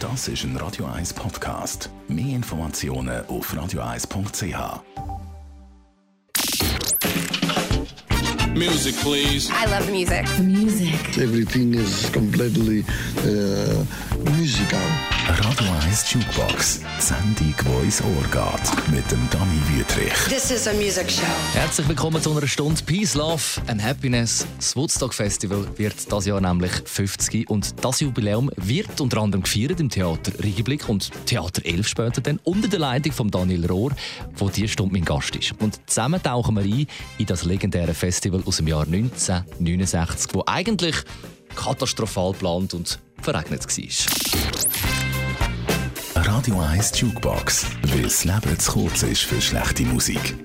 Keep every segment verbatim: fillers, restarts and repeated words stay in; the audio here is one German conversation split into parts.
Das ist ein Radio eins Podcast. Mehr Informationen auf radio eins punkt c h. Music, please. I love music. Music. Everything is completely uh, musical. Radio eins Jukebox. Sendung, die ins Ohr geht. Mit dem Dani Wüthrich. This is a music show. Herzlich willkommen zu einer Stunde Peace, Love and Happiness. Das Woodstock Festival wird dieses Jahr nämlich fünfzig und das Jubiläum wird unter anderem gefeiert im Theater Riegenblick und Theater elf später dann unter der Leitung von Daniel Rohr, der diese Stunde mein Gast ist. Und zusammen tauchen wir ein in das legendäre Festival aus dem Jahr neunzehnhundertneunundsechzig, das eigentlich katastrophal geplant und verregnet war. Radio eins Jukebox, weil das Leben zu kurz ist für schlechte Musik.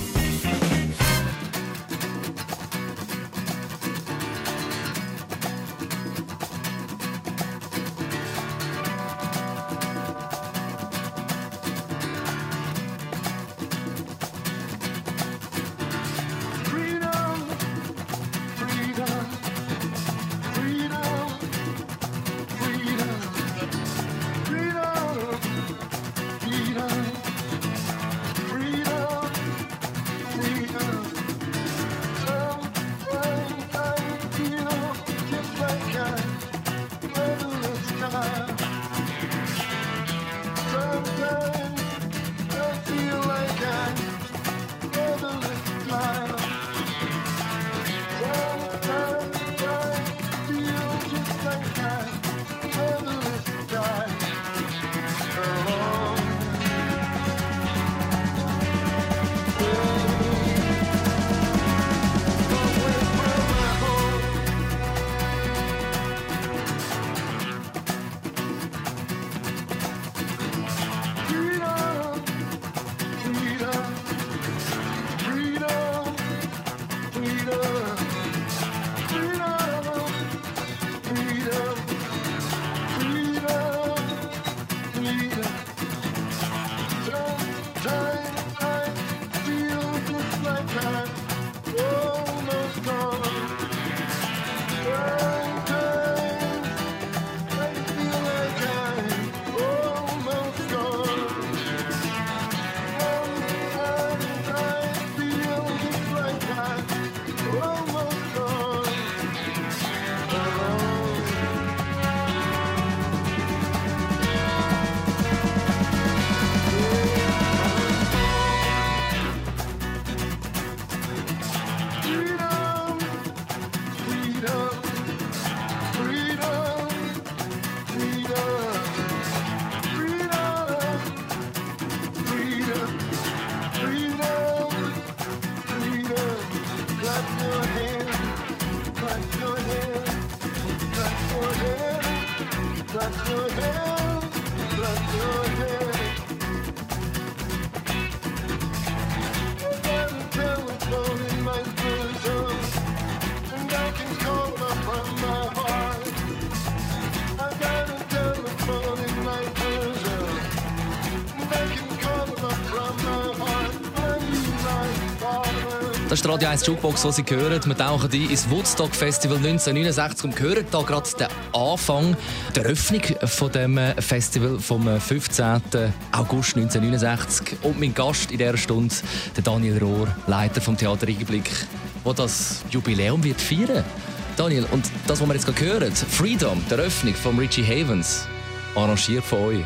Das ist die Radio eins Jukebox, die Sie hören. Wir tauchen ein ins Woodstock Festival neunzehnhundertneunundsechzig und hören hier gerade den Anfang der Öffnung von dem Festival vom fünfzehnten August neunzehnhundertneunundsechzig. Und mein Gast in dieser Stunde, der Daniel Rohr, Leiter vom Theater Riegenblick, der das Jubiläum wird feiern. Daniel, und das, was wir jetzt gerade hören, Freedom, der Öffnung von Richie Havens, arrangiert von euch.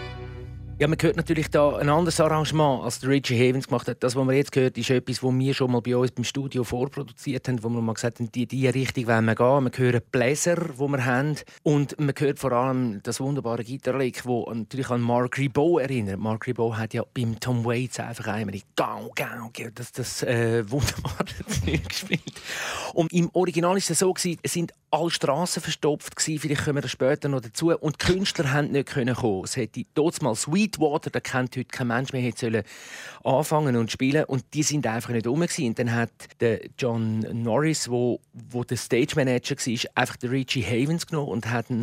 Ja, man hört natürlich da ein anderes Arrangement, als der Richie Havens gemacht hat. Das, was man jetzt hört, ist etwas, was wir schon mal bei uns beim Studio vorproduziert haben, wo wir mal gesagt haben, in diese Richtung wollen wir gehen. Wir hören Bläser, die wir haben. Und man hört vor allem das wunderbare Gitarrenlick, das natürlich an Mark Ribot erinnert. Mark Ribot hat ja beim Tom Waits einfach einmal «Gau, gau», das, das äh, wunderbare Zeug gespielt. Und im Original war es so, es sind alle Strassen verstopft gewesen. Vielleicht kommen wir später noch dazu. Und die Künstler konnten nicht kommen. Es hätte dort mal Sweetwater, da kennt heute kein Mensch mehr, hätte sollen anfangen und spielen. Und die sind einfach nicht rum gewesen. Und dann hat der John Norris, wo, wo der Stage Manager war, einfach den Richie Havens genommen und hat ihn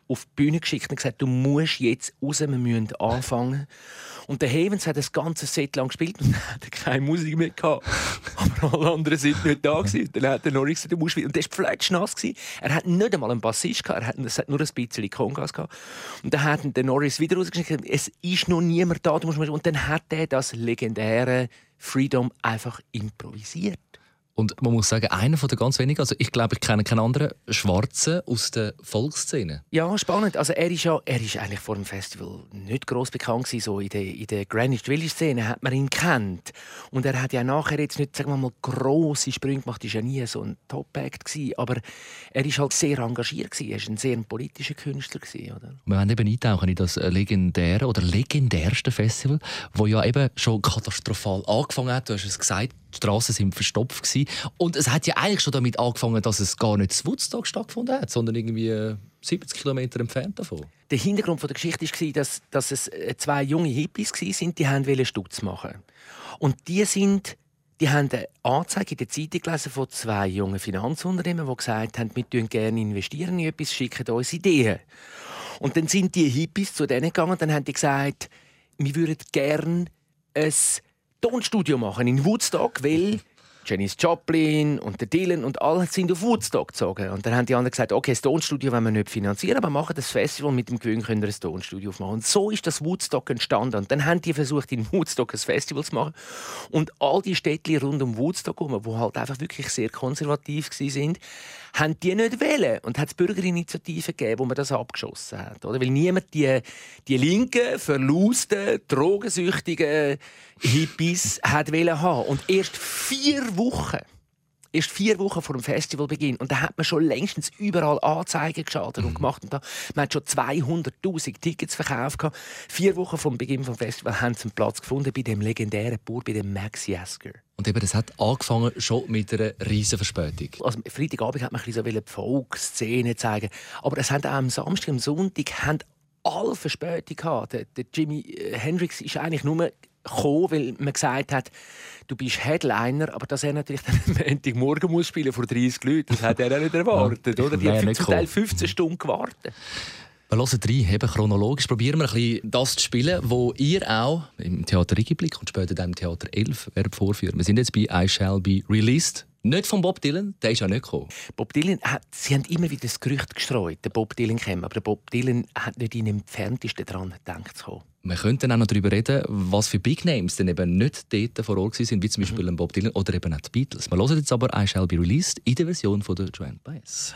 auf die Bühne geschickt und gesagt, du musst jetzt raus, wir müssen anfangen. Und der Havens hat das ganze Set lang gespielt und hat keine Musik mehr gehabt. Aber alle anderen sind nicht da gewesen. Dann hat der Norris gesagt, du musst wieder. Und der war fletschnass. Er hat nicht einmal einen Bassist gehabt, er hat, es hat nur ein bisschen Congas gehabt. Und dann hat der Norris wieder rausgeschickt und gesagt, es ist noch niemand da. Du musst und dann hat er das legendäre Freedom einfach improvisiert. Und man muss sagen, einer von den ganz wenigen, also ich glaube, ich kenne keinen anderen Schwarzen aus der Volksszene. Ja, spannend. Also er ist ja, er ist eigentlich vor dem Festival nicht gross bekannt gewesen. So in der, in der Greenwich Village Szene hat man ihn kennt. Und er hat ja nachher jetzt nicht, sagen wir mal, grosse Sprünge gemacht. Er war ja nie so ein Top-Act gewesen. Aber er ist halt sehr engagiert gewesen. Er war ein sehr politischer Künstler gewesen, oder? Wir wollen eben eintauchen in das legendäre oder legendärste Festival, das ja eben schon katastrophal angefangen hat. Du hast es gesagt, die Strassen waren verstopft gewesen. Und es hat ja eigentlich schon damit angefangen, dass es gar nicht in Woodstock stattgefunden hat, sondern irgendwie siebzig Kilometer entfernt davon. Der Hintergrund der Geschichte war, dass, dass es zwei junge Hippies waren, die wollten Stutz machen. Und die sind Die haben eine Anzeige in der Zeitung gelesen von zwei jungen Finanzunternehmen, die gesagt haben, wir investieren gerne investieren in etwas, schicken uns Ideen. Und dann sind die Hippies zu denen gegangen und dann haben die gesagt, wir würden gerne ein Tonstudio machen in Woodstock, weil Janis Joplin und der Dylan und alle sind auf Woodstock gezogen. Und dann haben die anderen gesagt, okay, das Tonstudio wollen wir nicht finanzieren, aber machen das Festival mit dem Gewinn, können wir ein Tonstudio aufmachen. Und so ist das Woodstock entstanden. Und dann haben die versucht, in Woodstock ein Festival zu machen. Und all die Städte rund um Woodstock herum, die halt einfach wirklich sehr konservativ waren, haben die nicht wollen. Und hat es Bürgerinitiativen gegeben, wo man das abgeschossen hat. Oder? Weil niemand die, die linken, verlusten, drogensüchtigen Hippies hat wollen haben. Und erst vier Wochen, erst vier Wochen vor dem Festivalbeginn, und da hat man schon längstens überall Anzeigen geschaltet und gemacht. Und da, man hat schon zweihunderttausend Tickets verkauft. Vier Wochen vor dem Beginn des Festivals haben sie einen Platz gefunden bei dem legendären Bauer, bei dem Max Yasker. Und eben, das hat angefangen schon mit einer riesen Verspätung. Also, Freitagabend hat man ein bisschen so die Folkszene zeigen. Aber es haben auch am Samstag, am Sonntag haben alle Verspätung gehabt. Der, der Jimi Hendrix ist eigentlich nur gekommen, weil man gesagt hat, du bist Headliner, aber dass er natürlich dann am Montagmorgen muss spielen vor dreissig Leuten, das hat er auch nicht erwartet. Oder? Die haben zum Teil fünfzehn Stunden gewartet. Wir hören rein, eben chronologisch. Probieren wir ein bisschen das zu spielen, wo ihr auch im Theater Rigiblick und später dann im Theater elf werdet vorführen. Wir sind jetzt bei «I Shall Be Released». Nicht von Bob Dylan, der ist ja nicht gekommen. Bob Dylan, hat, sie haben immer wieder das Gerücht gestreut, der Bob Dylan käme, aber der Bob Dylan hat nicht in den entferntesten daran gedacht zu kommen. Wir könnten auch noch darüber reden, was für Big Names denn eben nicht dort vor Ort waren, wie zum Beispiel mhm. Bob Dylan oder eben auch die Beatles. Wir hören jetzt aber «I Shall Be Released» in der Version von der Joan Baez.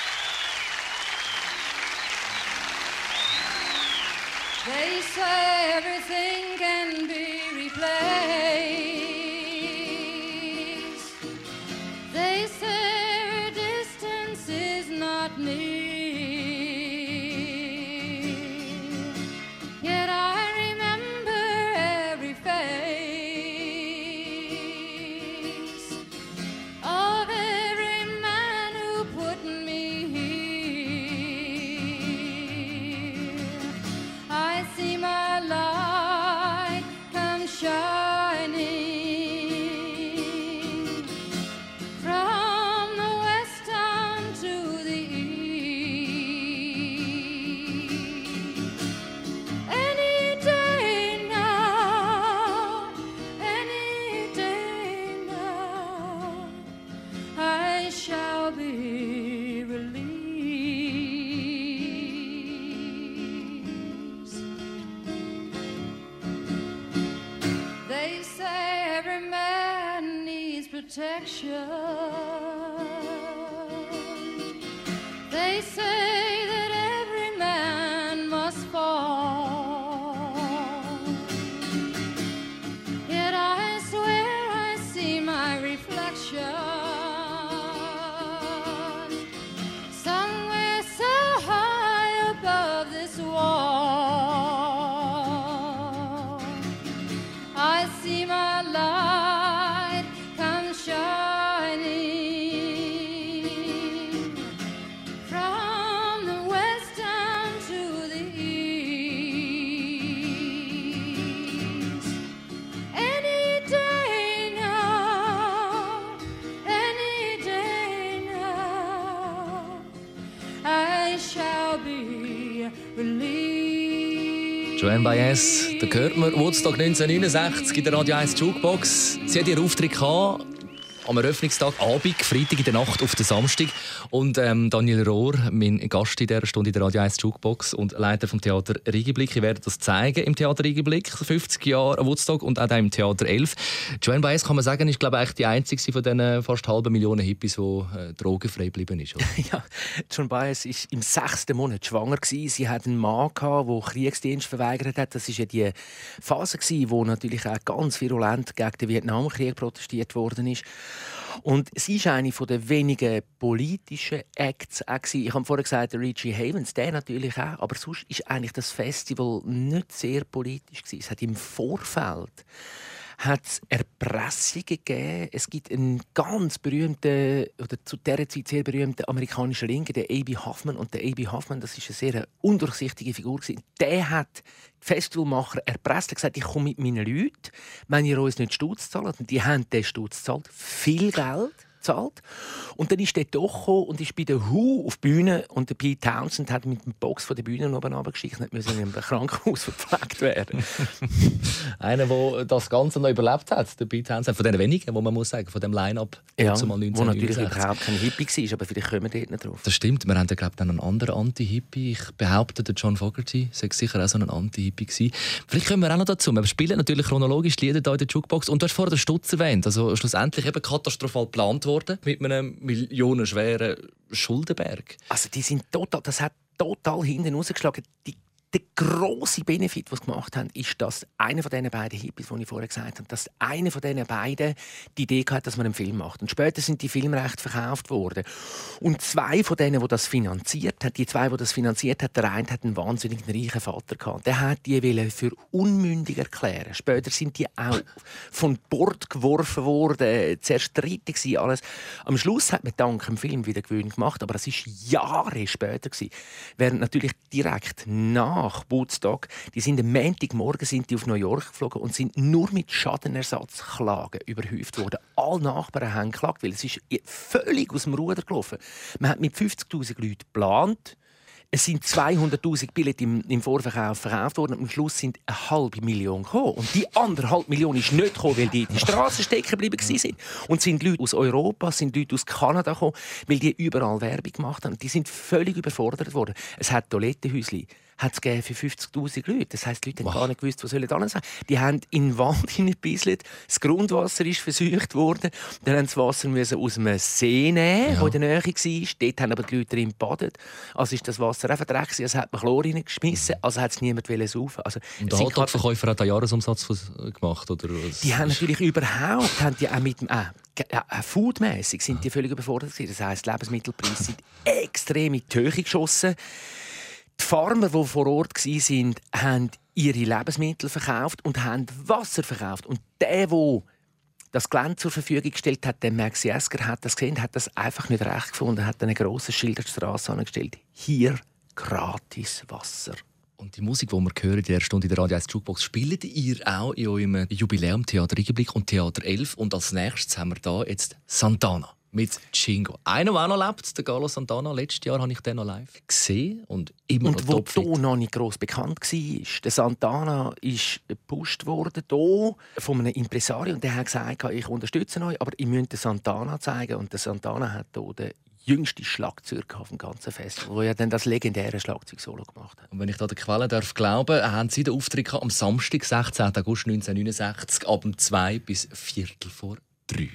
They say everything can be replaced. They say distance is not near. Yet I remember every face of every man who put me here. I see my light come shining from the west down to the east. Any day now, any day now, I shall be released. They say every man needs protection. They say that every man must fall. Yet I swear I see my reflection somewhere so high above this wall. I see my light come shining relief. Joanne Baez, da hört man Woodstock neunzehnhundertneunundsechzig in der Radio eins Jukebox. Sie hat ihren Auftritt gehabt. Am Eröffnungstag, Abend, Freitag in der Nacht auf den Samstag. Und ähm, Daniel Rohr, mein Gast in dieser Stunde in der Radio eins Jukebox und Leiter vom Theater Riegenblick. Ich werde das zeigen im Theater Riegenblick, fünfzig Jahre Woodstock und auch im Theater elf. Joanne Baez, kann man sagen, ist glaube ich die einzige von diesen fast halben Millionen Hippies, die äh, drogenfrei geblieben ist. Oder? Ja, Joanne Baez war im sechsten Monat schwanger. Sie hatte einen Mann, der Kriegsdienst verweigert hat. Das war ja die Phase, wo natürlich auch ganz virulent gegen den Vietnamkrieg protestiert worden ist. Und sie ist eine der wenigen politischen Acts. Ich habe vorhin gesagt, Richie Havens, der natürlich auch. Aber sonst war eigentlich das Festival nicht sehr politisch. Es hat im Vorfeld hat Erpressungen gegeben. Es gibt einen ganz berühmten, oder zu dieser Zeit sehr berühmten amerikanischen Linken, den A B Hoffman. Und der A B Hoffman, das ist eine sehr undurchsichtige Figur. Der hat die Festivalmacher erpresst und gesagt, ich komme mit meinen Leuten, wenn ihr uns nicht Stutz zahlt. Und die haben den Stutz gezahlt. Viel Geld. Zahlt. Und dann ist der doch gekommen und ist bei der Who auf die Bühne und der Pete Townsend hat mit dem Box von der Bühne oben runtergeschickt und musste in einem Krankenhaus verpflegt werden. Einer, der das Ganze noch überlebt hat, der Pete Townsend, von den wenigen, wo man muss sagen, von dem Line-Up. Ja, wo natürlich überhaupt kein Hippie war, aber vielleicht kommen wir dort nicht drauf. Das stimmt, wir haben ja, glaube ich, einen anderen Anti-Hippie. Ich behaupte, der John Fogerty sei sicher auch so ein Anti-Hippie gewesen. Vielleicht kommen wir auch noch dazu. Wir spielen natürlich chronologisch die Lieder hier in der Jukebox. Und du hast vorhin den Stutz erwähnt, also schlussendlich eben katastrophal geplant worden mit einem millionenschweren Schuldenberg. Also die sind total, das hat total hinten rausgeschlagen. Die, der grosse Benefit, den sie gemacht haben, ist, dass einer von diesen beiden Hippies, die ich vorher gesagt habe, dass einer von diesen beiden die Idee hatte, dass man einen Film macht. Und später sind die Filmrechte verkauft worden. Und zwei von denen, die das finanziert haben, die zwei, die das finanziert haben, der eine hat einen wahnsinnig reichen Vater gehabt. Der hat die für unmündig erklären. Später sind die auch von Bord geworfen worden, zerstritten gewesen, alles. Am Schluss hat man dank dem Film wieder Gewinn gemacht, aber das ist Jahre später gewesen. Während natürlich direkt nach Woodstock, die sind am Montagmorgen sind die auf New York geflogen und sind nur mit Schadenersatzklagen überhäuft worden. Alle Nachbarn haben geklagt, weil es ist völlig aus dem Ruder gelaufen. Man hat mit fünfzigtausend Leuten geplant. Es sind zweihunderttausend Billette im, im Vorverkauf verkauft worden. Am Schluss sind eine halbe Million gekommen. Und die andere halbe Million ist nicht gekommen, weil die in die Straßen stecken geblieben sind. Und sind Leute aus Europa, sind Leute aus Kanada gekommen, weil die überall Werbung gemacht haben. Die sind völlig überfordert worden. Es hat Toilettenhäuschen hat es für fünfzigtausend Leute. Das heisst, die Leute wow. haben gar nicht gewusst, was sollen da sein. Die haben in den Wald hineingebisselt, das Grundwasser ist verseucht worden, dann mussten sie das Wasser müssen aus einem See nehmen, ja. der in der Nähe war. Dort haben aber die Leute drin gebadet. Also ist das Wasser einfach dreckig, also hat man Chlor reingeschmissen, also hat es niemand saufen. Also, und der Hotdog-Verkäufer hat einen Jahresumsatz gemacht? Oder? Die haben natürlich überhaupt, haben die auch mit dem, äh, äh, foodmässig sind die völlig überfordert gewesen. Das heisst, die Lebensmittelpreise sind extrem in die Höhe geschossen. Die Farmer, die vor Ort waren, haben ihre Lebensmittel verkauft und haben Wasser verkauft. Und der, der das Gelände zur Verfügung gestellt hat, der Max Jesker, hat das gesehen, hat das einfach nicht recht gefunden, hat ein grosses Schild an die Strasse angestellt. Hier gratis Wasser. Und die Musik, die wir hören in dieser Stunde in der Radio eins Jukebox, spielt ihr auch in eurem Jubiläum Theater Riegenblick und Theater elf. Und als nächstes haben wir hier jetzt Santana mit Chingo. Einer, der auch noch lebt, der Carlos Santana. Letztes Jahr habe ich den noch live gesehen und immer und noch topfit. Und wo noch nicht gross bekannt war, der Santana ist gepusht worden hier von einem Impresario. Und der hat gesagt, ich unterstütze euch, aber ich müsst den Santana zeigen. Und der Santana hat hier den jüngsten Schlagzeuger auf dem ganzen Festival, der ja dann das legendäre Schlagzeugsolo gemacht hat. Und wenn ich da der Quelle darf glauben, haben Sie den Auftritt am Samstag, sechzehnten August neunzehnhundertneunundsechzig, ab zwei bis Viertel vor drei.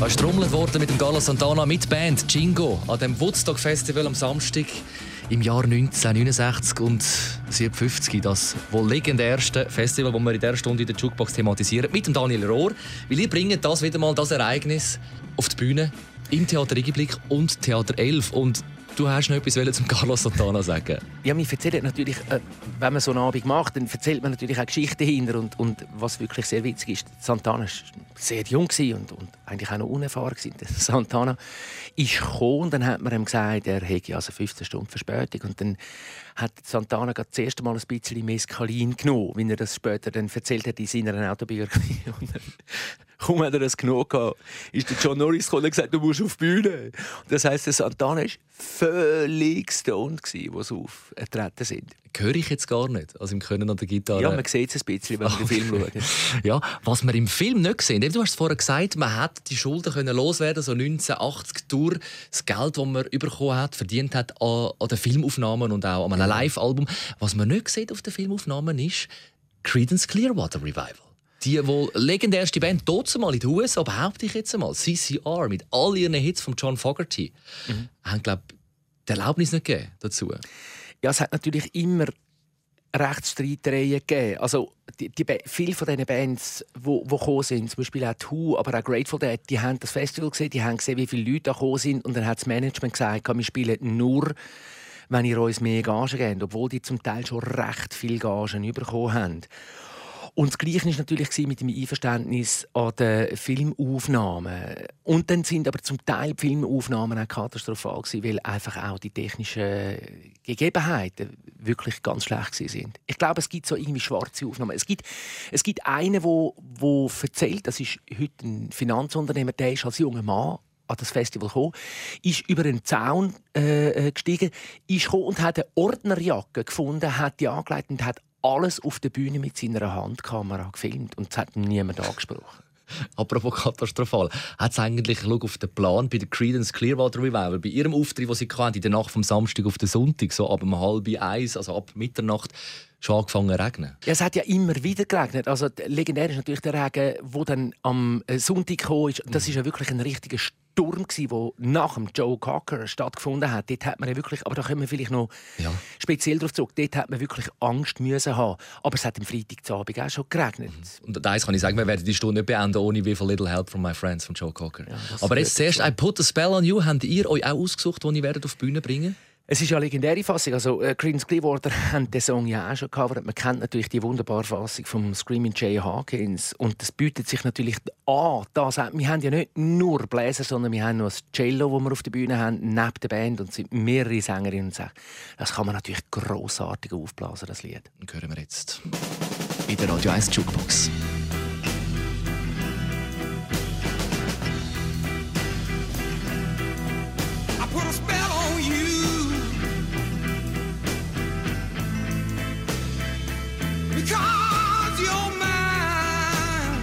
Da ist trommelt worden mit dem Carlos Santana mit Band Jingo an dem Woodstock Festival am Samstag im Jahr neunzehnhundertneunundsechzig und siebenundfünfzig. Das wohl legendärste Festival, das wir in dieser Stunde in der Jukebox thematisieren, mit dem Daniel Rohr. Weil ihr bringt das wieder mal, das Ereignis auf die Bühne im Theater Igiblick und Theater elf. Und du hast noch etwas zum Carlos Santana sagen. Ja, wir erzählen natürlich, äh, wenn man so einen Abend macht, dann erzählt man natürlich auch Geschichten hinter. Und, und was wirklich sehr witzig ist, Santana war sehr jung und, und eigentlich auch noch unerfahren. Santana ist gekommen und dann hat man ihm gesagt, er hätte also fünfzehn Stunden Verspätung. Und dann hat Santana das erste Mal ein bisschen Mescalin genommen, wie er das später dann erzählt hat in seiner Autobiografie. Und dann, kaum hat er das genommen gehabt, ist der John Norris gekommen und gesagt, du musst auf die Bühne. Und das heisst, der Santana war völlig stoned, als sie aufgetreten sind. Höre ich jetzt gar nicht, also im Können an der Gitarre. Ja, man sieht es ein bisschen, wenn man den Film schaut. Ja, was wir im Film nicht sehen, du hast es vorher gesagt, man hätte die Schulden können loswerden, so neunzehnhundertachtzig durch das Geld, das man bekommen hat, verdient hat an, an den Filmaufnahmen und auch an einem Live-Album. Was man nicht sieht auf den Filmaufnahmen ist Creedence Clearwater Revival. Die wohl legendärste Band, dort mal in den U S A, behaupte ich jetzt einmal, C C R, mit all ihren Hits von John Fogerty, mhm. haben, glaube ich, die Erlaubnis nicht gegeben dazu. Ja, es hat natürlich immer Rechtsstreitereien gegeben. Also, die, die, viele von diesen Bands, die gekommen sind, zum Beispiel auch The Who, aber auch Grateful Dead, die haben das Festival gesehen, die haben gesehen, wie viele Leute da gekommen sind. Und dann hat das Management gesagt, wir spielen nur, wenn ihr uns mehr Gagen gebt, obwohl die zum Teil schon recht viele Gagen bekommen haben. Und das Gleiche war natürlich mit dem Einverständnis an den Filmaufnahmen. Und dann sind aber zum Teil die Filmaufnahmen auch katastrophal gewesen, weil einfach auch die technischen Gegebenheiten wirklich ganz schlecht waren. Ich glaube, es gibt so irgendwie schwarze Aufnahmen. Es gibt, es gibt einen, der erzählt, das ist heute ein Finanzunternehmer, der ist als junger Mann an das Festival gekommen, ist über einen Zaun äh, gestiegen, ist gekommen und hat eine Ordnerjacke gefunden, hat die angelegt und hat alles auf der Bühne mit seiner Handkamera gefilmt und es hat niemand angesprochen. Apropos katastrophal, hat es eigentlich, schau auf den Plan bei der Creedence Clearwater Revival, bei ihrem Auftritt, den sie hatten, in der Nacht vom Samstag auf den Sonntag, so ab um halb eins, also ab Mitternacht, schon angefangen zu regnen? Ja, es hat ja immer wieder geregnet. Also, legendär ist natürlich der Regen, der dann am Sonntag kam. Das war ja wirklich ein richtiger Sturm, der nach dem Joe Cocker stattgefunden hat. Dort hat man ja wirklich, aber da kommen wir vielleicht noch ja. speziell darauf zurück, dort hat man wirklich Angst müssen haben. Aber es hat am Freitagabend auch schon geregnet. Und eins kann ich sagen, wir werden die Stunde nicht beenden ohne «With a Little Help from my friends» von Joe Cocker. Ja, aber jetzt zuerst «I put a spell on you». Habt ihr euch auch ausgesucht, die ihr auf die Bühne bringen? Es ist ja eine legendäre Fassung. Also, äh, Creedence Clearwater haben den Song ja auch schon gecovert. Man kennt natürlich die wunderbare Fassung von Screaming Jay Hawkins. Und das bietet sich natürlich an. Das, wir haben ja nicht nur Bläser, sondern wir haben noch das Cello, das wir auf der Bühne haben, neben der Band. Und es sind mehrere Sängerinnen und Sänger. Das kann man natürlich grossartig aufblasen, das Lied. Das hören wir jetzt in der Radio eins Jukebox. Because you're mine,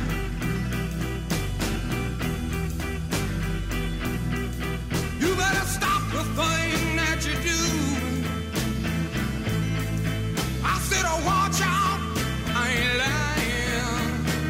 you better stop the thing that you do. I said, oh, watch out, I ain't lying.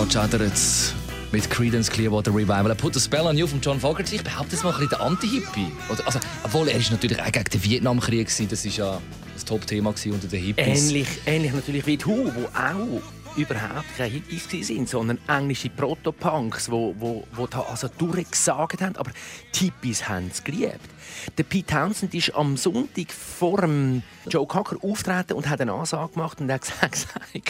angeschädert mit Creedence Clearwater Revival. Put a Spell on You von John Fogerty. Ich behaupte jetzt mal ein bisschen der Anti-Hippie. Also, obwohl, er ist natürlich auch gegen den Vietnamkrieg. Das war ja das Top-Thema unter den Hippies. Ähnlich, ähnlich natürlich wie die Who, die auch überhaupt keine Hippies waren, sondern englische Proto-Punks, die wo, wo, wo da also durchgesagt haben. Aber die Hippies haben es geliebt. Der Pete Townshend ist am Sonntag vor dem Joe Cocker auftreten und hat eine Ansage gemacht und hat gesagt,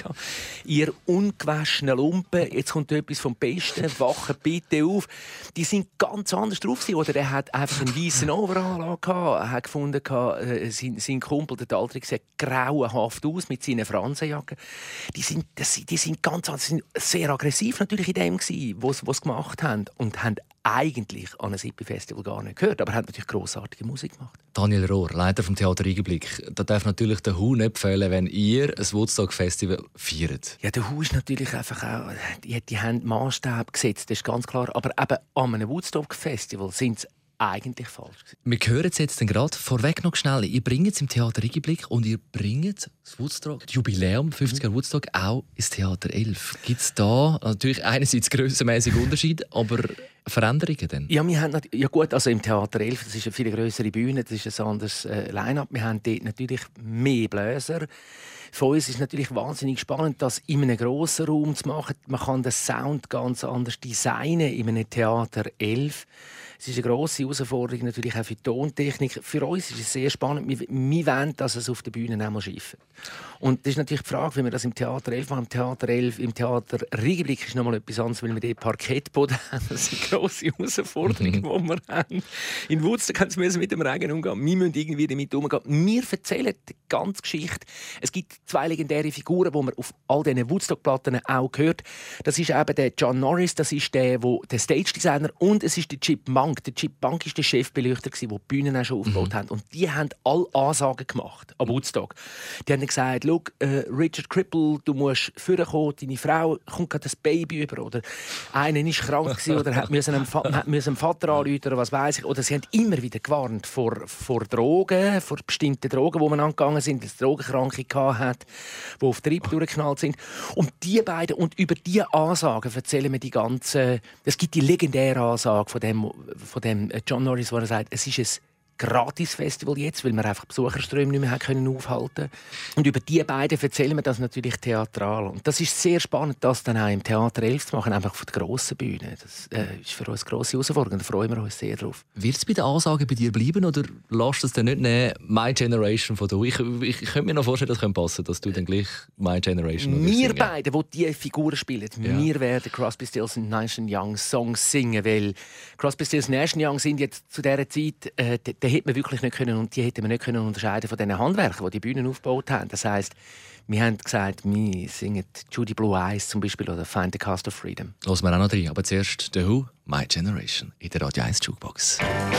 ihr ungewaschenen Lumpen, jetzt kommt etwas vom Besten, wachen bitte auf. Die sind ganz anders drauf gewesen. Oder er hat einfach einen weißen Overall gehabt, hat gefunden, sein, sein Kumpel, der Daltrix, sieht grauenhaft aus mit seinen Fransenjacken. Die sind, die sind ganz anders, sind sehr aggressiv natürlich in dem gewesen, was sie gemacht haben und haben eigentlich an ein Hippie-Festival gar nicht gehört, aber hat natürlich grossartige Musik gemacht. Daniel Rohr, Leiter vom Theater Eigenblick. Da darf natürlich der Who nicht fehlen, wenn ihr ein Woodstock-Festival feiert. Ja, der Who ist natürlich einfach auch, die, die haben Maßstab gesetzt, das ist ganz klar. Aber eben an einem Woodstock-Festival sind sie eigentlich falsch. Wir hören es jetzt gerade vorweg noch schnell. Ihr bringt es im Theater Eigenblick und ihr bringt das Woodstock, das Jubiläum, fünfzig Jahre Woodstock, auch ins Theater elf. Gibt es da natürlich einerseits grössenmäßige Unterschiede, aber Veränderungen denn? Ja, wir haben ja gut, also im Theater elf, das ist eine viel grössere Bühne, das ist ein anderes äh, Line-up. Wir haben dort natürlich mehr Bläser. Für uns ist es natürlich wahnsinnig spannend, das in einem grossen Raum zu machen. Man kann den Sound ganz anders designen in einem Theater elf. Es ist eine grosse Herausforderung natürlich auch für die Tontechnik. Für uns ist es sehr spannend. Wir, wir wollen, dass es auf der Bühne auch mal schifft. Und das ist natürlich die Frage, wie wir das im Theater elf machen. Im Theater elf, im Theater Eigenblick ist noch mal etwas anderes, weil wir dort Parkettboden haben. Das ist eine grosse Herausforderung, die wir haben. In Woodstock müssen wir mit dem Regen umgehen. Wir müssen irgendwie damit umgehen. Wir erzählen die ganze Geschichte. Es gibt zwei legendäre Figuren, die man auf all diesen Woodstock-Platten auch hört. Das ist eben der John Norris, das ist der, wo, der Stage-Designer, und es ist der Chip Monk. Der Chip Monk war der Chefbeleuchter, der die Bühnen auch schon aufgebaut mhm. haben. Und die haben alle Ansagen gemacht an Woodstock. Die haben gesagt, äh, Richard Cripple, du musst vorkommen, deine Frau kommt gerade das Baby über. Oder einer war krank oder hat müssen einem, hat müssen einem Vater anrufen oder was weiß ich. Oder sie haben immer wieder gewarnt vor, vor Drogen, vor bestimmten Drogen, die man angegangen sind, weil es Drogenkranke hatte, die auf Trieb durchgeknallt sind. Und die beiden, und über diese Ansagen erzählen wir die ganze. Es gibt die legendäre Ansage von dem, von dem John Norris, wo er sagt, es ist ein Gratis-Festival jetzt, weil wir einfach Besucherströme nicht mehr können aufhalten. Und über die beiden erzählen wir das natürlich theatral. Und das ist sehr spannend, das dann auch im Theater elf zu machen, einfach von der grossen Bühne. Das äh, ist für uns eine grosse Herausforderung, da freuen wir uns sehr drauf. Wird es bei den Ansagen bei dir bleiben oder lässt du es dann nicht nehmen, My Generation von du? Ich, ich, ich könnte mir noch vorstellen, das könnte passen, dass du dann gleich My Generation Wir singen. Beide, die diese Figuren spielen, ja. Wir werden Crosby, Stills und Nash and Young Songs singen, weil Crosby, Stills und Nash and Young sind jetzt zu dieser Zeit, äh, da hätte man wirklich nicht können, und die hätten wir nicht können unterscheiden von den Handwerkern, die die Bühnen aufgebaut haben. Das heisst, wir haben gesagt, wir singen Judy Blue Eyes zum Beispiel oder Find the Cost of Freedom. Hören wir auch noch rein, aber zuerst The Who, My Generation, in der Radio eins Jukebox.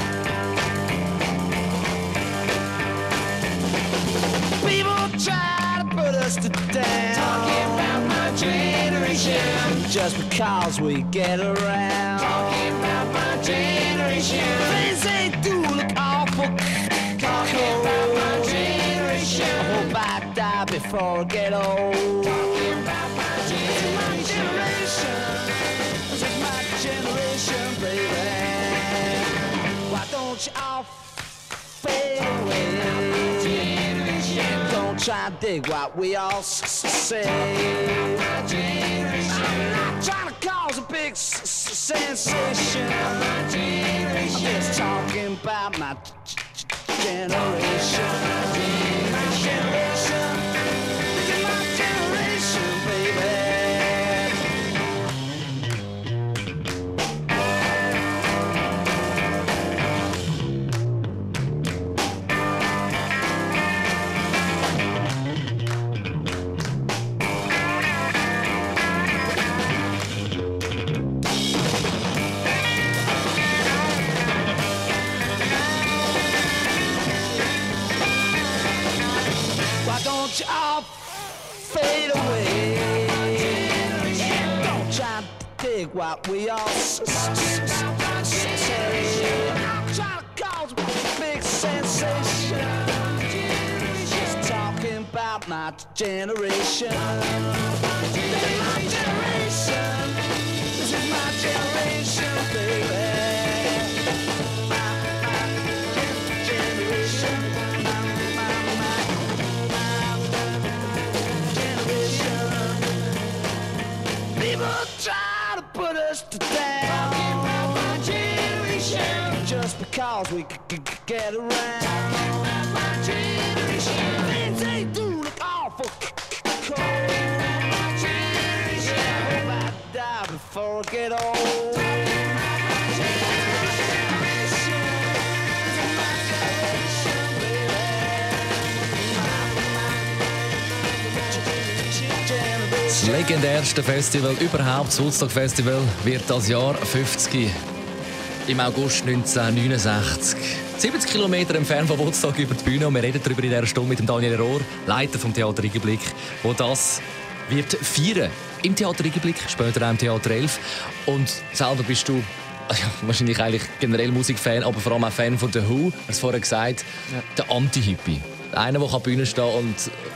People try to put us to down, talking about my generation, just because we get around, talking about my generation, things they do look awful, talking about my generation, I hope I die before I get old, talking about my generation, this is my generation, baby, why don't you all fade away? Don't try to dig what we all s- say. I'm not trying to cause a big s- s- sensation. I'm just talking about my g- g- generation. My generation. This is my generation, baby. Don't you all fade away? Don't try to dig what we all s- s- s- s- say. I'm trying to cause a big sensation. Just talking about my generation. My generation. us to dance. Talking about my generation. Just because we c- c- get around. Talking about my generation. Things they do look awful cold. My generation. I hope I die before I get old. Das legendärste Festival überhaupt, das Woodstock Festival, wird das Jahr fünfzig im August neunzehnhundertneunundsechzig. siebzig Kilometer entfernt von Woodstock über die Bühne. Und wir reden darüber in dieser Stunde mit dem Daniel Rohr, Leiter vom Theater Igiblick, wo das wird feiern. Im Theater Igiblick, später auch im Theater elf. Und selber bist du ja, wahrscheinlich eigentlich generell Musikfan, aber vor allem auch Fan von The Who. Du hast vorher gesagt, ja. Der Anti-Hippie. Einer, der auf der Bühne stehen und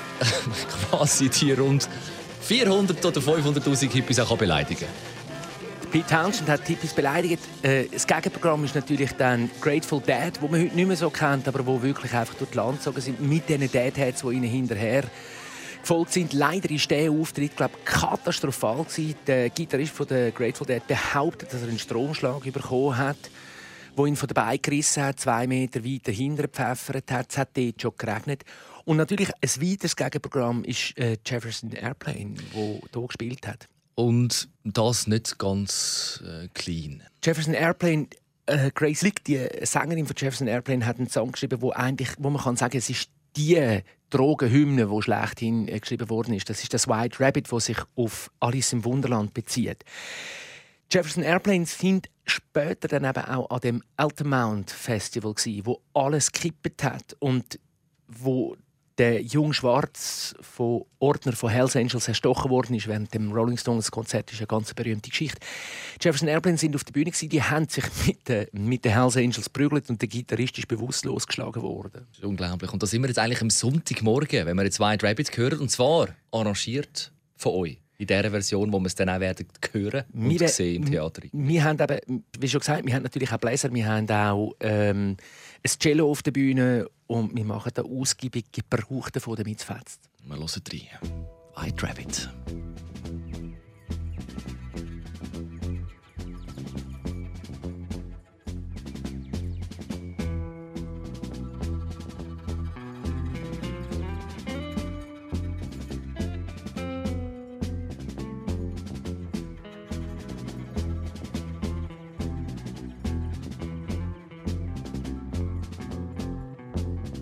quasi die rund vierhundert oder fünfhunderttausend Hippies auch beleidigen kann. Pete Townshend hat Hippies beleidigt. Das Gegenprogramm ist natürlich dann Grateful Dead, wo man heute nicht mehr so kennt, aber wo wirklich einfach durch die Land gezogen sind, mit diesen Deadheads, die ihnen hinterher gefolgt sind. Leider war dieser Auftritt, glaube ich, katastrophal gewesen. Der Gitarrist von der Grateful Dead behauptet, dass er einen Stromschlag bekommen hat, der ihn von der Beine gerissen hat, zwei Meter weiter hinten gepfeffert hat. Es hat dort schon geregnet. Und natürlich ein weiteres Gegenprogramm ist äh, Jefferson Airplane, das hier gespielt hat. Und das nicht ganz äh, clean. Jefferson Airplane, äh, Grace Lick, die Sängerin von Jefferson Airplane, hat einen Song geschrieben, wo, eigentlich, wo man kann sagen, es ist die Drogenhymne, die schlechthin äh, geschrieben worden ist. Das ist das White Rabbit, das sich auf Alice im Wunderland bezieht. Jefferson Airplane sind später dann eben auch an dem Altamount Festival gsi, wo alles gekippt hat und wo der junge Schwarz von Ordner von Hells Angels erstochen worden ist während dem Rolling Stones Konzert. Das ist eine ganz berühmte Geschichte. Jefferson Airplane sind auf der Bühne gewesen, die haben sich mit den, mit den Hells Angels prügelt und der Gitarrist ist bewusstlos geschlagen worden. Das ist unglaublich. Und da sind wir jetzt eigentlich am Sonntagmorgen, wenn wir jetzt White Rabbit hören, und zwar arrangiert von euch. In dieser Version, wo wir es dann auch werden hören und wir, sehen im Theater. Wir haben eben, wie schon gesagt, wir haben natürlich auch Bläser, wir haben auch ähm, ein Cello auf der Bühne und wir machen da ausgiebig Gebrauch davon, damit es fetzt. Wir hören rein. White Rabbit.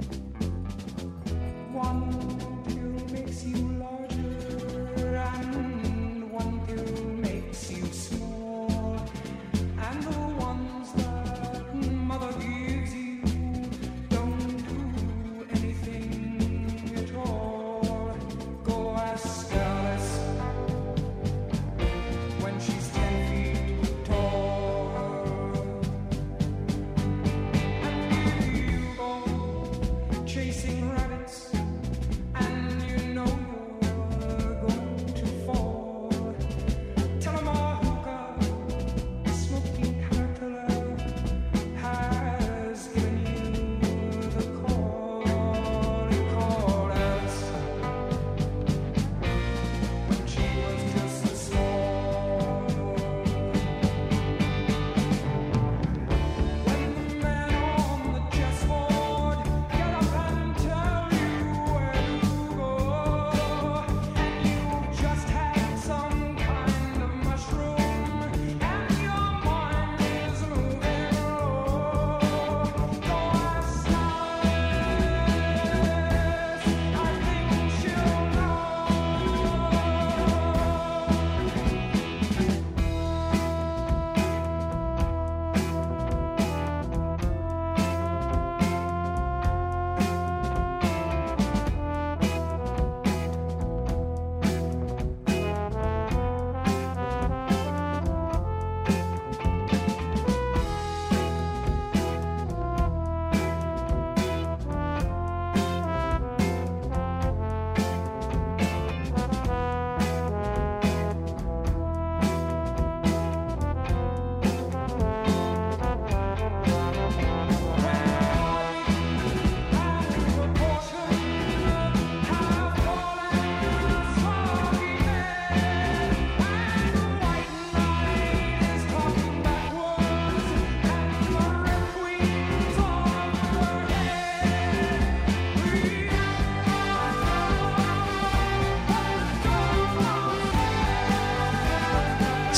One pill makes you larger and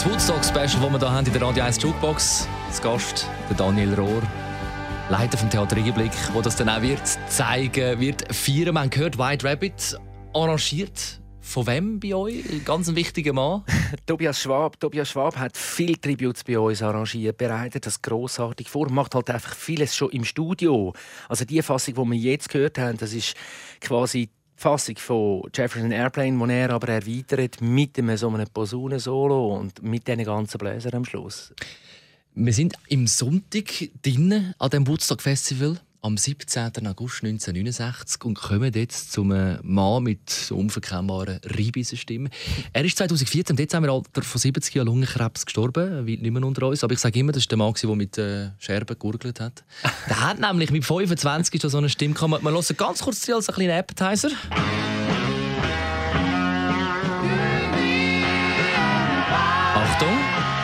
Woodstock-Special, das wir hier haben in der Radio eins Jukebox. Als Gast der Daniel Rohr, Leiter vom Theater Einblick, der das dann auch wird zeigen wird. Feiern. Wir haben gehört, White Rabbit arrangiert. Von wem bei euch? Ein ganz wichtiger Mann. Tobias Schwab. Tobias Schwab hat viele Tributes bei uns arrangiert, bereitet das grossartig vor, macht halt einfach vieles schon im Studio. Also die Fassung, die wir jetzt gehört haben, das ist quasi die Fassung von Jefferson Airplane, die er aber erweitert mit einem so einem Posaunensolo und mit diesen ganzen Bläsern am Schluss. Wir sind im Sonntag drinnen an dem Woodstock Festival am siebzehnten August neunzehnhundertneunundsechzig und kommen jetzt zum Mann mit unverkennbaren Reibeisenstimme. Er ist zweitausendvierzehn im Dezember im Alter von siebzig Jahren Lungenkrebs gestorben, weit nicht mehr unter uns. Aber ich sage immer, das ist der Mann, der mit äh, Scherben gegurgelt hat. Der hat nämlich mit fünfundzwanzig schon so eine Stimme gehabt. Wir hören ganz kurz als einen kleinen Appetizer. Achtung!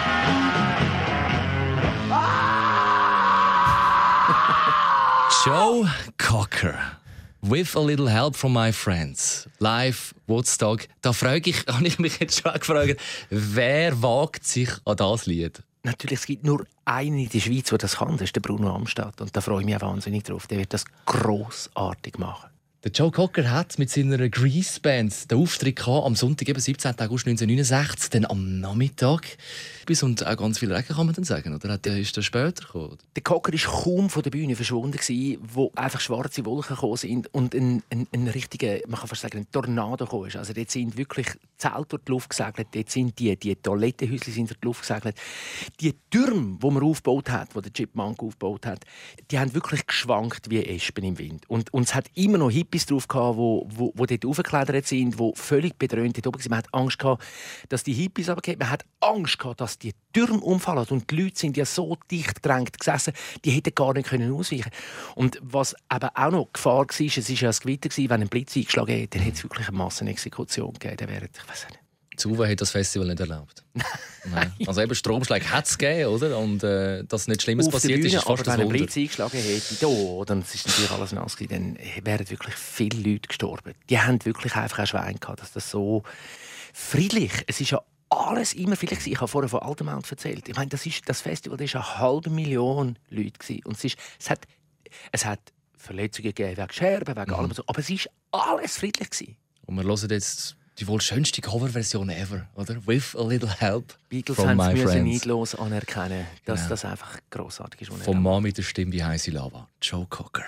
Joe Cocker. With a little help from my friends. Live Woodstock. Da frage ich, habe ich mich jetzt schon gefragt, wer wagt sich an das Lied? Natürlich, es gibt nur einen in der Schweiz, der das kann. Das ist der Bruno Amstadt. Und da freue ich mich auch wahnsinnig drauf. Der wird das grossartig machen. Der Joe Cocker hat mit seiner Grease Band den Auftritt gehabt, am Sonntag, eben siebzehnten August neunzehnhundertneunundsechzig, dann am Nachmittag. Bis und auch ganz viel Regen, kann man dann sagen, oder? Der ist dann später gekommen? Der Cocker war kaum von der Bühne verschwunden, wo einfach schwarze Wolken gekommen sind und ein, ein, ein richtiger, man kann fast sagen, ein Tornado gekommen ist. Also dort sind wirklich Zelte durch die Luft gesegelt, dort sind die, die Toilettenhäuschen sind durch die Luft gesegelt. Die Türme, die man aufgebaut hat, die der Chipmunk aufgebaut hat, die haben wirklich geschwankt wie Espen im Wind. Und, und es hat immer noch Hippies drauf gehabt, wo, wo, wo dort aufgeklettert sind, die völlig bedröhnt dort oben waren. Man hat Angst gehabt, dass die Hippies runtergehen. Man hat Angst gehabt, dass die Türme umfallen. Und die Leute sind ja so dicht gedrängt gesessen, die hätten gar nicht können ausweichen. Und was eben auch noch Gefahr war, es war ja ein Gewitter, wenn ein Blitz eingeschlagen hätte, dann hätte es wirklich eine Massenexekution gegeben. Dann wäre, ich weiss nicht. Die U W hat das Festival nicht erlaubt. Nein. Also eben Stromschläge hat es gegeben, oder? Und äh, dass nichts Schlimmes auf passiert Bühne, ist, ist fast aber ein wenn Wunder. ein Blitz eingeschlagen hätte, da, oder es ist natürlich alles nass gewesen, dann wären wirklich viele Leute gestorben. Die haben wirklich einfach ein Schwein gehabt, dass das so friedlich, es ist ja alles immer friedlich. Ich habe vorher von Altemount erzählt. Ich meine, das, ist, das Festival das war eine halbe Million Leute gewesen. Und es, ist, es, hat, es hat Verletzungen gegeben wegen Scherben, wegen mhm. allem so, aber es war alles friedlich gewesen. Und wir hören jetzt die wohl schönste Coverversion ever, oder? With a little help Beatles from my müssen friends. neidlos anerkennen, dass Genau. das einfach grossartig ist. Vom Mann mit der Stimme wie heiße Lava, Joe Cocker.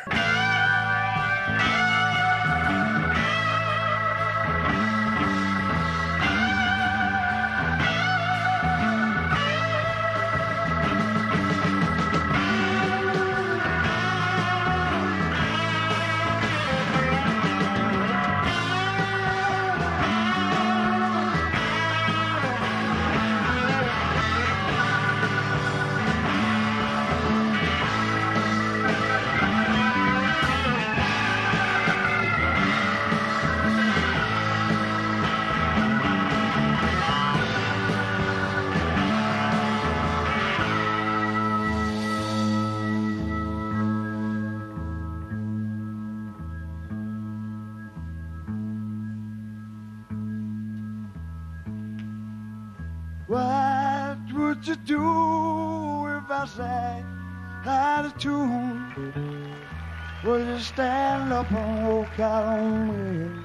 What would you do if I sang out of tune? Would you stand up and walk out on me?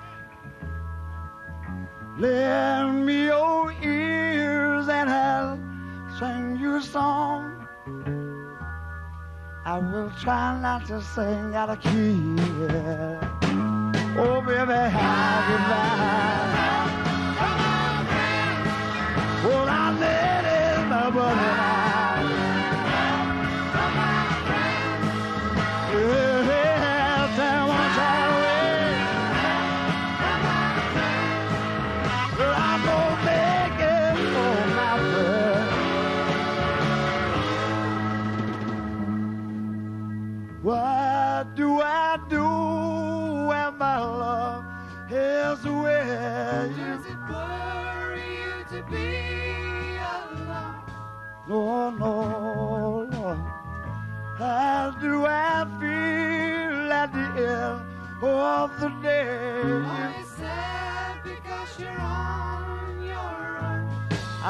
Lend me your ears and I'll sing you a song. I will try not to sing out of key. Oh, baby, how goodbye. Well, I let it my brother out. Yeah, there won't try away. But I'm gonna make it for my friend. What do I do when my love is away?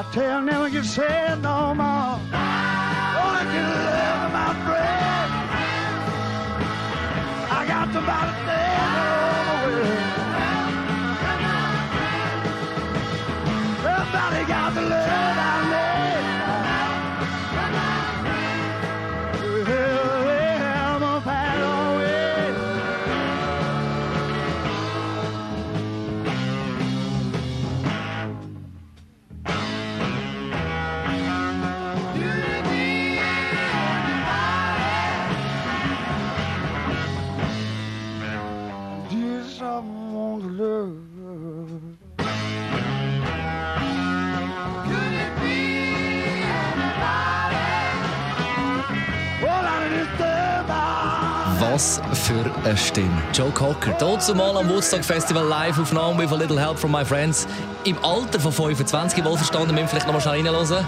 I tell never get sad no more. Only can live my breath. I got the body dead over with. Everybody got the love I need. Well, I'm a bad away. Dear someone's love. Was für eine Stimme. Joe Cocker, dazu mal am Woodstock Festival Live-Aufnahme with a little help from my friends. Im Alter von fünfundzwanzig, wohlverstanden, müssen wir vielleicht noch mal schnell reinhören.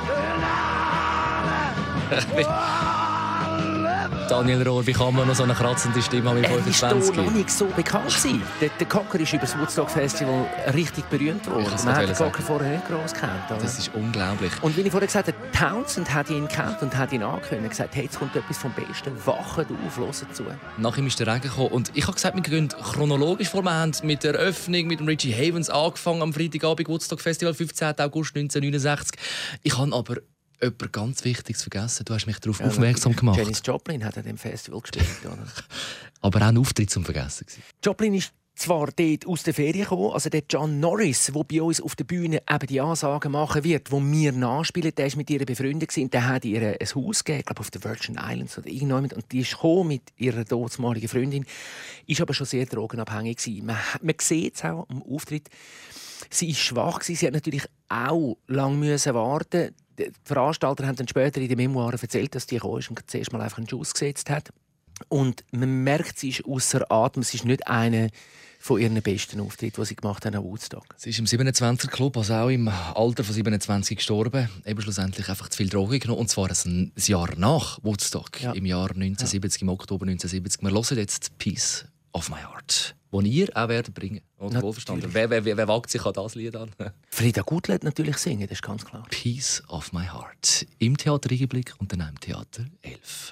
Daniel Rohr, wie kann man noch so eine kratzende Stimme haben mit fünfundzwanzig? Er ist noch nicht so bekannt gewesen. Der, der Cocker ist über das Woodstock Festival richtig berühmt worden. Man hat den Cocker vorher nicht gross gekannt. Oder? Das ist unglaublich. Und wie ich vorher gesagt habe, Townsend hat ihn gekannt und hat ihn angekündigt. Er hat gesagt, hey, jetzt kommt etwas vom Besten. Wachen auf, hören zu. Nach ihm ist der Regen gekommen. Und ich habe gesagt, wir gehen chronologisch vor. Wir haben mit der Eröffnung mit dem Richie Havens angefangen am Freitagabend Woodstock Festival, fünfzehnten August neunzehnhundertneunundsechzig. Ich habe aber etwas ganz Wichtiges vergessen. Du hast mich darauf ja, aufmerksam gemacht. Janis Joplin hat an dem Festival gespielt. Oder? Aber auch ein Auftritt zum Vergessen. Joplin ist zwar dort aus der Ferien gekommen, also der John Norris, der bei uns auf der Bühne eben die Ansagen machen wird, wo wir nachspielen, der war mit ihr befreundet gewesen, der hat ihr ein Haus gegeben, ich glaube auf den Virgin Islands oder irgendjemand, und die ist gekommen mit ihrer damaligen Freundin, ist aber schon sehr drogenabhängig gewesen. Man, man sieht es auch am Auftritt. Sie ist schwach gewesen, sie hat natürlich auch lange müssen warten. Die Veranstalter haben dann später in den Memoiren erzählt, dass die gekommen ist und zuerst mal einfach einen Schuss gesetzt hat. Und man merkt, sie ist ausser Atem. Es ist nicht einer von ihren besten Auftritten, die sie gemacht haben an Woodstock. Sie ist im siebenundzwanziger Club, also auch im Alter von siebenundzwanzig gestorben. Eben schlussendlich einfach zu viel Drogen genommen. Und zwar ein Jahr nach Woodstock, ja. Im Jahr neunzehnhundertsiebzig, ja. Im Oktober neunzehnhundertsiebzig. Wir hören jetzt «Peace of my heart», das ihr auch werdet bringen. Und wohlverstanden. Wer, wer, wer, wer wagt sich an das Lied an? Frida Gutlet natürlich singen, das ist ganz klar. «Peace of my heart» im Theater Riegenblick und dann im Theater elf.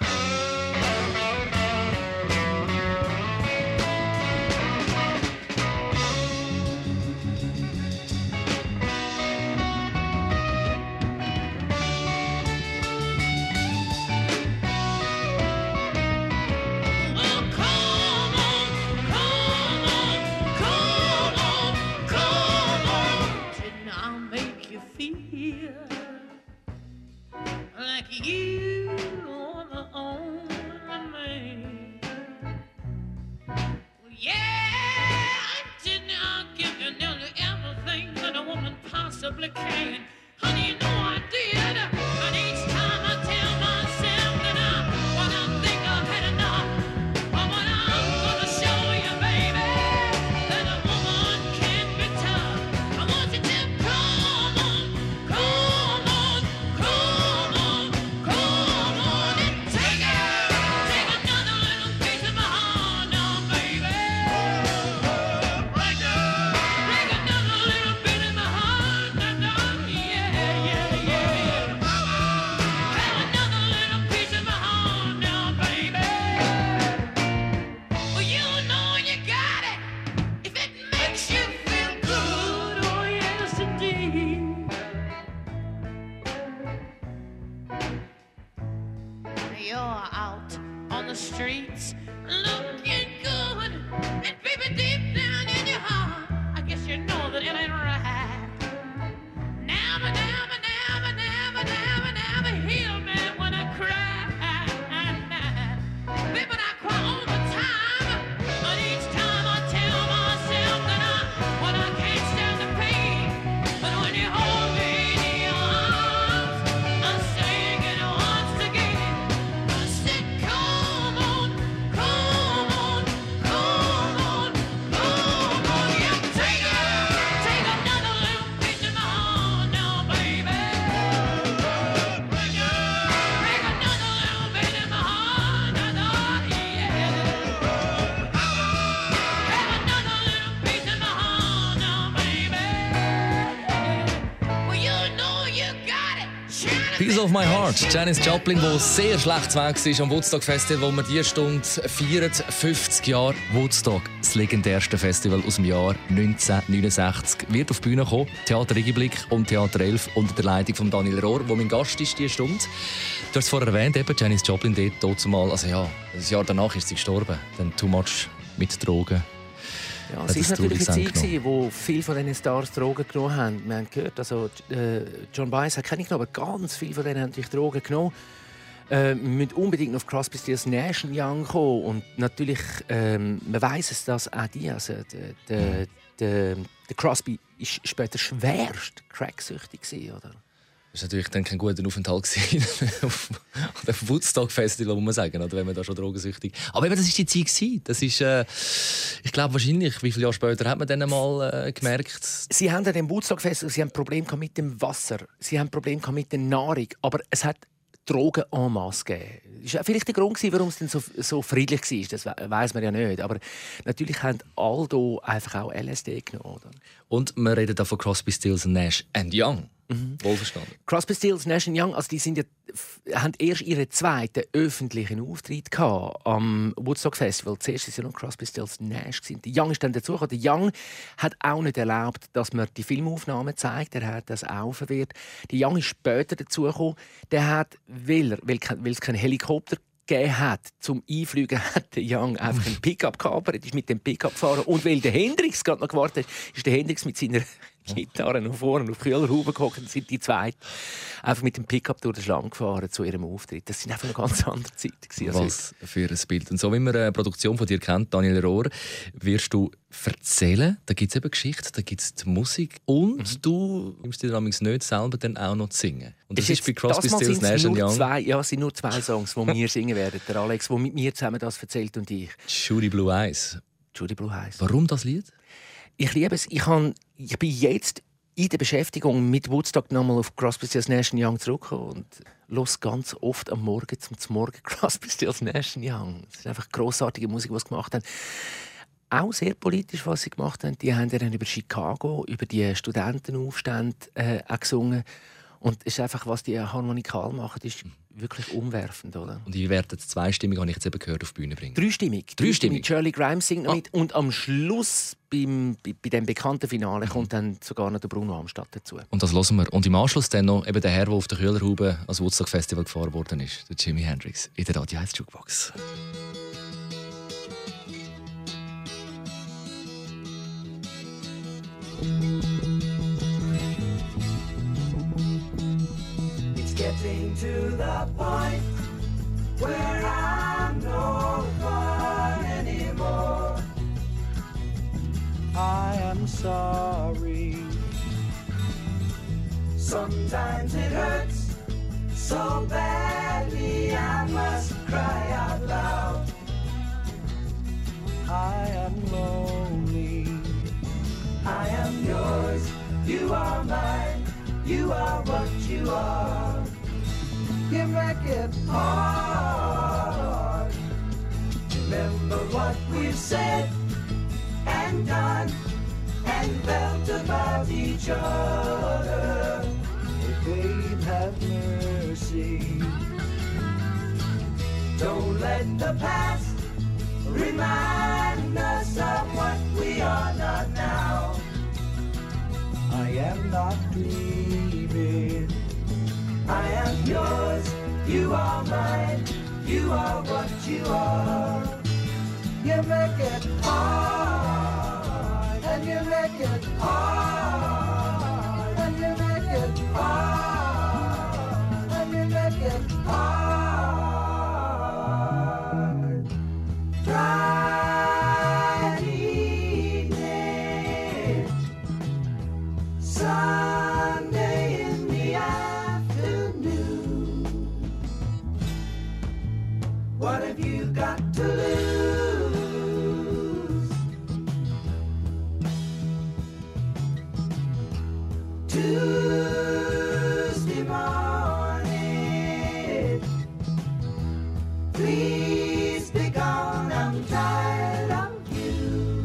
Piece of My Heart. Janis Joplin, die sehr schlecht weg war am Woodstock Festival, wo wir diese Stunde feiern. fünfzig Jahre Woodstock, das legendärste Festival aus dem Jahr neunzehnhundertneunundsechzig, wird auf die Bühne kommen. Theater Regiblick und Theater elf unter der Leitung von Daniel Rohr, der mein Gast ist diese Stunde. Du hast es vorher erwähnt, eben Janis Joplin dort zumal, also ja, ein Jahr danach ist sie gestorben. Dann too much mit Drogen. Ja, es war natürlich eine Zeit, wo viele von diesen Stars Drogen genommen haben. Wir haben gehört, also, äh, John Baez hat keine genommen, aber ganz viele von denen haben natürlich Drogen genommen. Äh, wir müssen unbedingt auf Crosby, Stills, Nash und Young kommen. Und natürlich, ähm, man weiss es, dass auch die, also der, der, der, der Crosby ist später schwerst cracksüchtig gewesen, oder? Das war natürlich dann kein guter Aufenthalt auf dem Woodstock-Festival, muss man sagen, oder wenn man da schon drogensüchtig. Aber eben, das war die Zeit gewesen. Das ist, äh, ich glaube wahrscheinlich, wie viele Jahre später hat man dann mal äh, gemerkt? Sie haben an dem Woodstock-Festival, sie haben Probleme mit dem Wasser, sie haben Probleme mit der Nahrung, aber es hat Drogen en masse gegeben. Das war vielleicht der Grund, warum es dann so, so friedlich war. Das weiss man ja nicht. Aber natürlich haben alle hier einfach auch L S D genommen. Oder? Und wir reden da von Crosby, Stills, Nash and Young. Mhm. Wohlverstanden. Crosby, Stills, Nash and Young, also die sind ja, haben erst ihren zweiten öffentlichen Auftritt gehabt am Woodstock Festival. Zuerst war es ja noch Crosby, Stills, Nash. Der Young ist dann dazugekommen. Der Young hat auch nicht erlaubt, dass man die Filmaufnahmen zeigt. Er hat das auch verwehrt. Der Young ist später dazugekommen. Der hat, weil, er, weil, weil es keinen Helikopter gegeben hat zum Einfliegen, hat der Young einfach einen Pickup gehabt. Er ist mit dem Pickup gefahren. Und weil der Hendrix gerade noch gewartet hat, ist der Hendrix mit seiner Gitarre nach vorne auf die Kühlerhaube gehockt und sind die zwei einfach mit dem Pickup durch den Schlangen gefahren zu ihrem Auftritt. Das sind einfach eine ganz andere Zeiten. Was für ein Bild. Und so wie man eine Produktion von dir kennt, Daniel Rohr, wirst du erzählen. Da gibt es eben Geschichte, da gibt es die Musik und mhm. du nimmst dir damals nicht selber dann auch noch zu singen. Und das ist, ist bei Crosby, Stills, Nash and Young. Zwei, ja, es sind nur zwei Songs, die wir singen werden. Der Alex, der mit mir zusammen das erzählt und ich. Judy Blue Eyes. Judy Blue Eyes. Warum das Lied? Ich liebe es. Ich, kann, ich bin jetzt in der Beschäftigung mit Woodstock nochmal auf Crosby, Stills, Nash and Young zurückgekommen und höre ganz oft am Morgen zum Morgen Crosby, Stills, Nash and Young. Das ist einfach grossartige Musik, die sie gemacht haben. Auch sehr politisch, was sie gemacht haben. Die haben dann über Chicago, über die Studentenaufstände äh, auch gesungen. Und es ist einfach, was die harmonikal machen, ist wirklich umwerfend, oder? Und ihr werdet zweistimmig, habe ich jetzt eben gehört, auf die Bühne bringen. Dreistimmig. Dreistimmig. Shirley Grimes singt noch ah. mit. Und am Schluss, beim, bei, bei dem bekannten Finale, kommt dann sogar noch der Bruno Amstadt dazu. Und das hören wir. Und im Anschluss dann noch eben der Herr, der auf der Kühlerhaube als Woodstock Festival gefahren worden ist, der Jimi Hendrix, in der Radio eins Jukebox. Getting to the point where I'm no fun anymore. I am sorry. Sometimes it hurts so badly I must cry out loud. I am lonely. I am yours. You are mine. You are what you are. You make it hard. Remember what we've said and done and felt about each other. Hey, babe, have mercy. Don't let the past remind us of what we are not now. I am not dreaming. I am yours, you are mine, you are what you are. You make it hard, and you make it hard, and you make it hard, and you make it hard. Friday evening, Sunday in the afternoon. What have you got to lose? Tuesday morning, please be gone, I'm tired of you.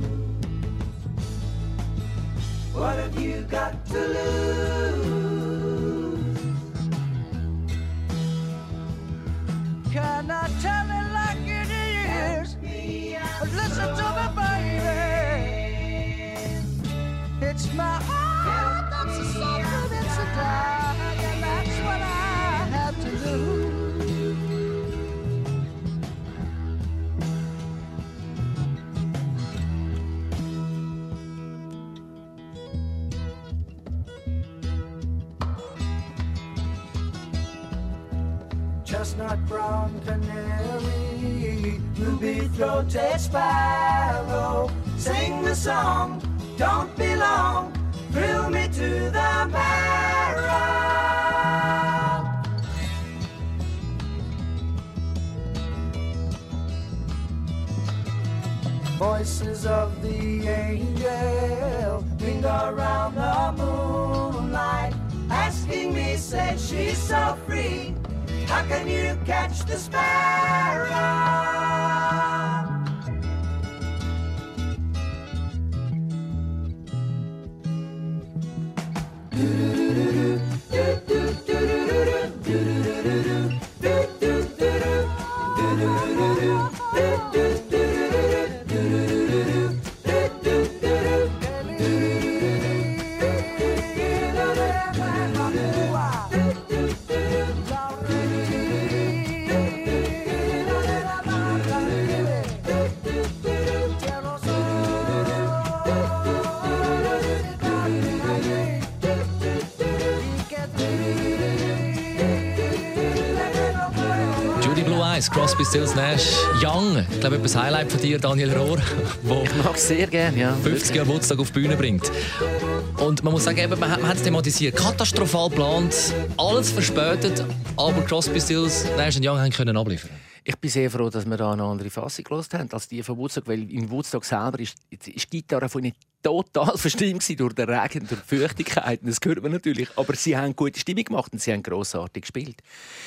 What have you got to lose? cannot tell it like it is. But listen to me, baby. It's my heart that's a suffering, it's a dying, and that's what I have to do. Chestnut brown canary, ruby-throated sparrow, sing the song, don't be long, thrill me to the marrow. Voices of the angel linger around the moonlight, asking me, say she's so free, how can you catch the sparrow? Crosby, Stills, Nash, Young. Ich glaube, etwas Highlight von dir, Daniel Rohr, wo ich mag es sehr gerne, ja. fünfzig Jahre Woodstock auf die Bühne bringt. Und man muss sagen, eben, man hat es thematisiert, katastrophal geplant, alles verspätet, aber Crosby, Stills, Nash und Young haben können abliefern. Ich bin sehr froh, dass wir da eine andere Fassung gehört haben als die von Woodstock, weil in Woodstock selber ist, ist die Gitarre von ihnen total verstimmt durch den Regen, durch die Feuchtigkeit. Das hört man natürlich, aber sie haben gute Stimmung gemacht und sie haben grossartig gespielt.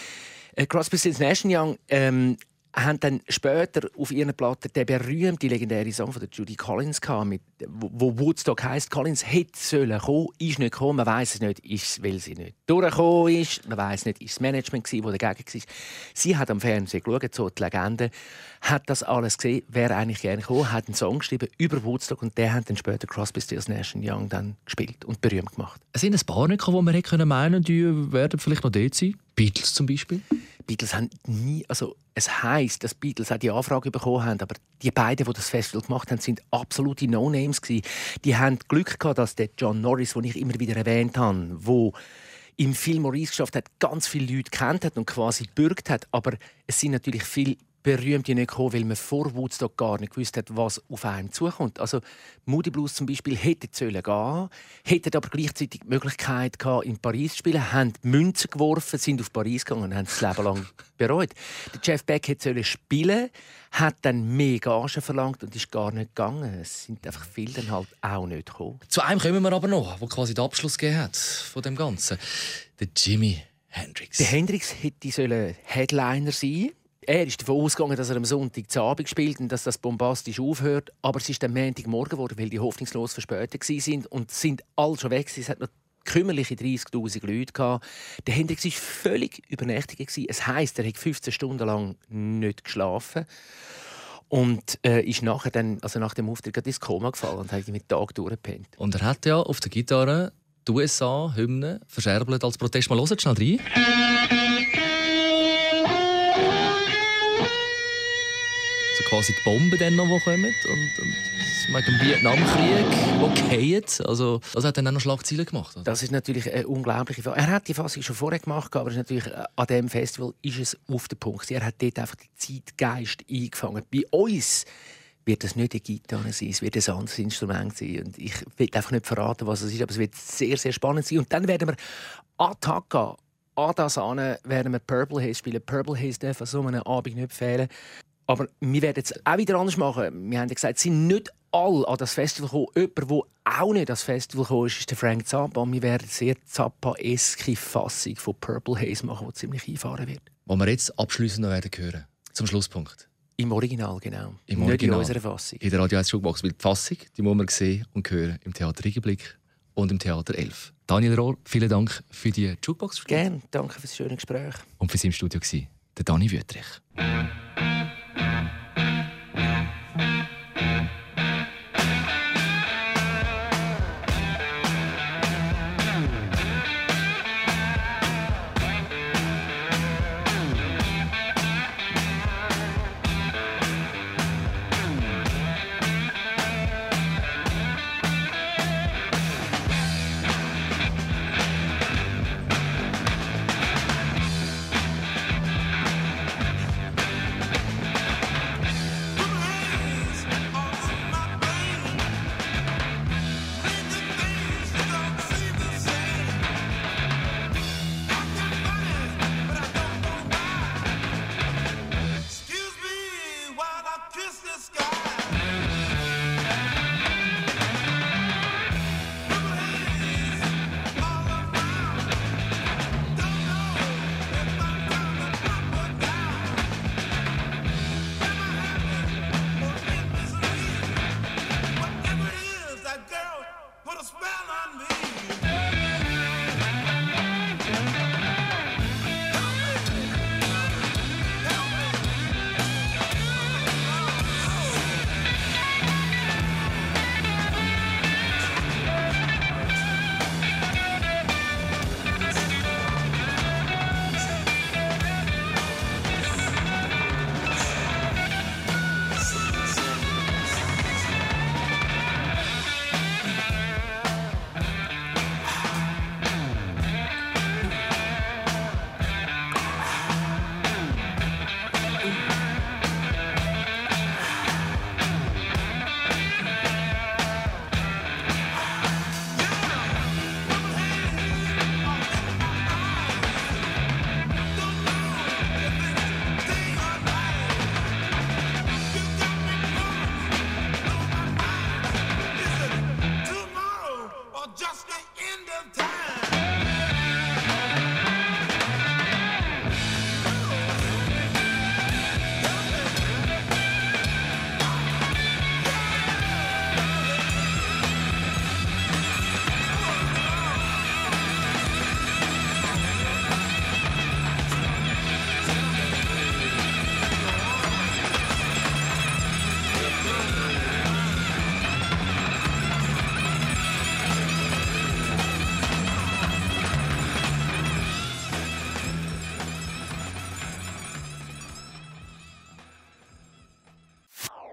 Crosby, Stills, Nash und Young ähm, haben dann später auf ihren Platten den berühmten, legendären Song von der Judy Collins gehabt, mit, wo, wo Woodstock heisst, Collins hätte sollen kommen, ist nicht gekommen, man weiss es nicht, ist, weil sie nicht durchgekommen ist, man weiss nicht, ist das Management gewesen, das dagegen war. Sie hat am Fernsehen geschaut, so die Legende, hat das alles gesehen, wäre eigentlich gerne gekommen, hat einen Song geschrieben über Woodstock und der hat dann später Crosby, Stills, Nash und Young dann gespielt und berühmt gemacht. Es sind ein paar nicht, die man hätte meinen, die werden vielleicht noch dort sein. Beatles zum Beispiel. Beatles haben nie, also es heisst, dass Beatles auch die Anfrage bekommen haben, aber die beiden, die das Festival gemacht haben, sind absolute No-Names gewesen. Die haben Glück gehabt, dass der John Norris, den ich immer wieder erwähnt habe, wo im Phil Maurice geschafft hat, ganz viele Leute kennt hat und quasi gebürgt hat, aber es sind natürlich viele Berühmte nicht gekommen, weil man vor Woodstock gar nicht gewusst hat, was auf einem zukommt. Also Moody Blues zum Beispiel hätte sollen gehen, hätten aber gleichzeitig die Möglichkeit gehabt, in Paris zu spielen, haben Münzen geworfen, sind auf Paris gegangen und haben das Leben lang bereut. Der Jeff Beck hätte sollen spielen, hat dann mehr Gage verlangt und ist gar nicht gegangen. Es sind einfach viele dann halt auch nicht gekommen. Zu einem kommen wir aber noch, der quasi den Abschluss gegeben hat von dem Ganzen. Der Jimi Hendrix. Der Hendrix hätte sollen Headliner sein. Er ist davon ausgegangen, dass er am Sonntag zu Abend spielt und dass das bombastisch aufhört. Aber es ist am Montagmorgen geworden, weil die hoffnungslos verspätet waren und sind alle schon weg. Es hat noch kümmerliche dreissigtausend Leute gehabt. Der Hendrix war völlig übernächtig. Es heisst, er hat fünfzehn Stunden lang nicht geschlafen. Und äh, ist nachher dann, also nach dem Auftritt ins Koma gefallen und hat mit Tag durchgepennt. Und er hat ja auf der Gitarre die U S A-Hymne verscherbelt als Protest. Mal hört schnell rein. Quasi die Bomben dann noch, die kommen und, und mit dem Vietnamkrieg, okay. Also, das hat dann auch noch Schlagzeilen gemacht. Oder? Das ist natürlich eine unglaubliche Fassung. Er hat die Fassung schon vorher gemacht, aber es ist natürlich, an diesem Festival ist es auf den Punkt. Er hat dort einfach den Zeitgeist eingefangen. Bei uns wird es nicht eine Gitarre sein, es wird ein anderes Instrument sein. Und ich will einfach nicht verraten, was es ist, aber es wird sehr, sehr spannend sein. Und dann werden wir an den Tag gehen. An das an werden wir Purple Haze spielen. Purple Haze darf an so einem Abend nicht fehlen. Aber wir werden es auch wieder anders machen. Wir haben gesagt, es sind nicht alle an das Festival gekommen. Jemand, der auch nicht an das Festival gekommen ist, ist der Frank Zappa. Wir werden eine sehr Zappa-eske Fassung von Purple Haze machen, die ziemlich einfahren wird. Was wir jetzt abschliessend noch werden hören, zum Schlusspunkt. Im Original, genau. Im nicht Original. in unserer Fassung. In der Radio eins Jukebox. Weil die Fassung, die muss man sehen und hören im Theater Regenblick und im Theater elf. Daniel Rohr, vielen Dank für die Jukebox. Gerne, danke für das schöne Gespräch. Und für Sie im Studio gewesen. der Dani Wüthrich.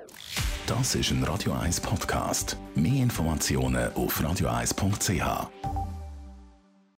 Das ist ein Radio eins Podcast. Mehr Informationen auf radio eins punkt c h.